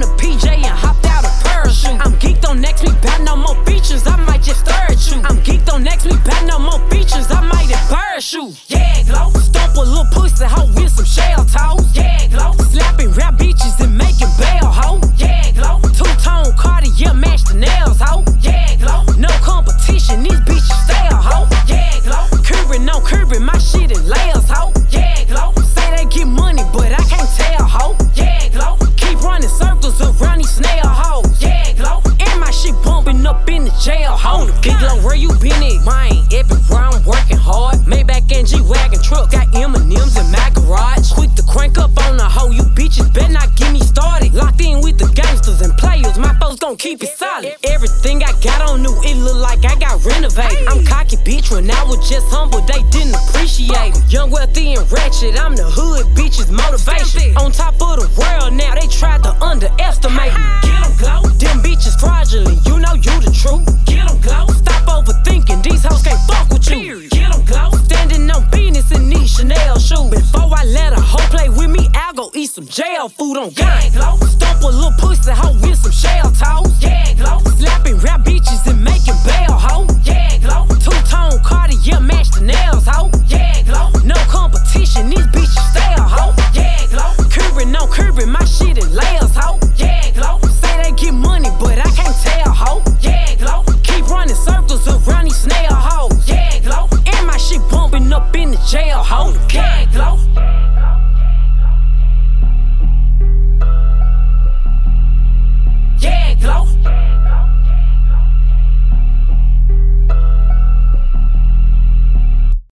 on a PJ and hopped out a parachute. I'm geeked on next week, bout no more features, I might just stir at you. I'm geeked on next week, bout no more features, I might embarrass you. Yeah, glow. Stomp a little pussy hoe with some shell toes. Yeah, glow. Slapping rap bitches and making bail, ho. Yeah, glow. Two-tone Cartier match the nails, ho. Yeah, glow. No competition, these bitches stale, ho. Yeah, glow. Curbing, no curbing, my shit in layers, ho. Yeah, glow. Say they get money, but I can't tell, ho. Yeah, glow. Keep running circles around these snail hoes. Yeah, glow. And my shit bumping up in the jail, ho. Big Glow, where you been at? Mine, everywhere I'm working hard. Maybach and G-Wagon truck, got M&M's in my garage. Quick to crank up on the hoe, you bitches better not get me started. Locked in with the gangsters and players, my folks gon' keep it solid. Everything I got on new, it look like I got renovated. I'm cocky, bitch, when I was just humble, they didn't appreciate it. Young, wealthy, and ratchet, I'm the hood, bitches motivation. On top of the world now, they tried to